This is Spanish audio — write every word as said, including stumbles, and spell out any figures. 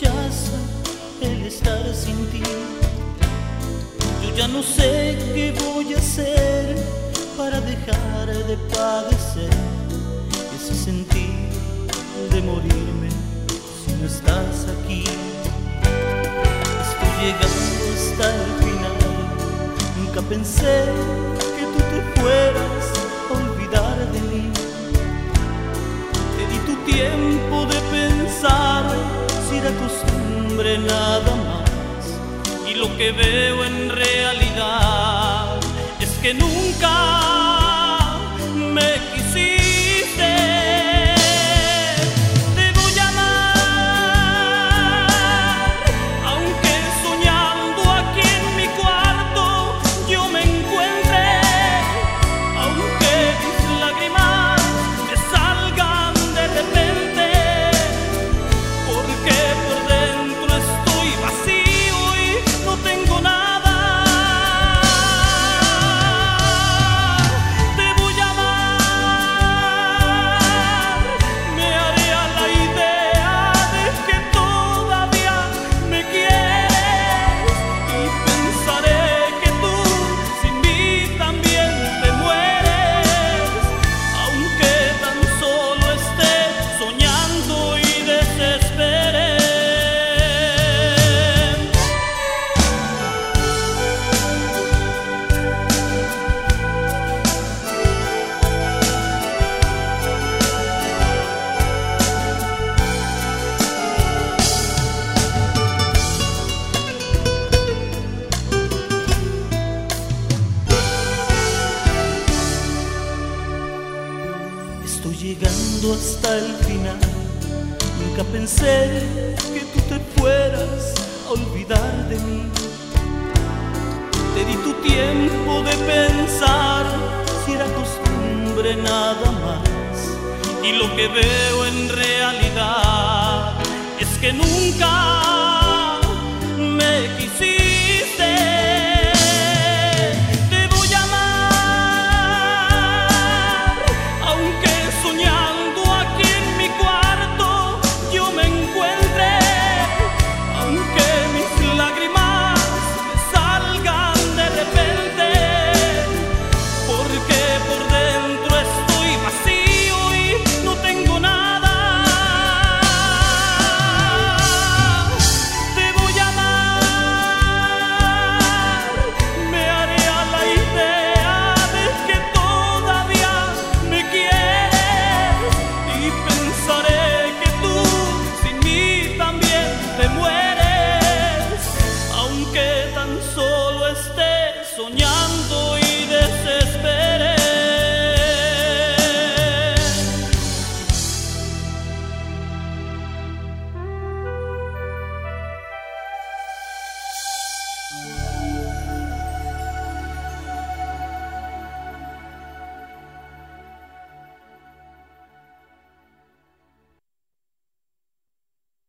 rechaza el estar sin ti. Yo ya no sé qué voy a hacer para dejar de padecer ese sentir de morirme si no estás aquí. Estoy llegando hasta el final. Nunca pensé que tú te fueras a olvidar de mí. Te di tu tiempo de pensar si era costumbre nada más. Y lo que veo en realidad es que nunca me quisiste. Estoy llegando hasta el final. Nunca pensé que tú te fueras a olvidar de mí. Te di tu tiempo de pensar si era costumbre nada más. Y lo que veo en realidad es que nunca me quisiste.